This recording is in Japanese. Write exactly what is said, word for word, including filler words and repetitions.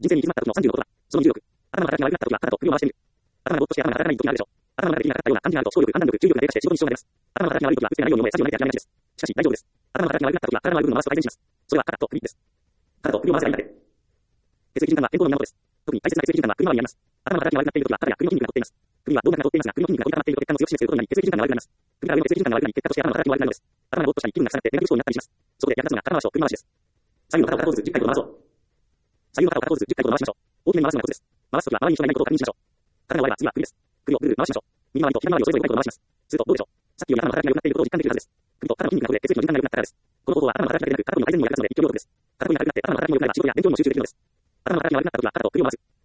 人生に行き詰まった時のさんじゅうのことだ。その無重力。頭の働きが悪くなった時は、肩と首を回してみる。頭がぼーっとして頭が働かない時があるでしょう。頭の働きがなかったような感じがあると、思考力、判断力、注意力が低下して仕事に支障が出ます。頭の働きが悪い時は、うつや内容に思え、作業になり諦めがちです。しかし、大丈夫です。頭の働きが悪くなった時は、体のある部分を回すと改善します。それは肩と首です。肩と首を回せばいいだけ。血液循環は健康の源です。特に大切な血液循環は首周りにあります。頭の働きが悪くなっている時は、肩や首の筋肉が凝っています。首は動脈が通っていますが、首の筋肉が折りたまっていると血管の強く締め付けることになり、血液循環が悪くなります。首から上の血液循環が悪くなり、結果として頭の働きが悪くなるのです。頭がぼーっとしたり、気分が重なってネガティブ思考になったりします。そこで役立つのが肩回しと首回しです。左右の肩を片方ずつじゅっかいほど回そう。左右の肩を片方ずつじゅっかいほど回しましょう。大きめに回すのがコツです。回すときは周りに人がいないことを確認しましょう。肩が終われば次は首です。首をぐるぐる回しましょう。右回りと左回りをそれぞれごかいほど回します。するとどうでしょう。さっきより頭の働きが良くなっていることを実感できるはずです。首と肩の筋肉がほぐれ、血液の循環が良くなったからです。この方法は頭の働きだけでなく、肩こりの改善にも役立つので一挙両得です。肩こりが軽くなって頭の働きが良くなれば仕事や勉強にも集中できるのです。頭の働きが悪くなったときは肩と首を回す。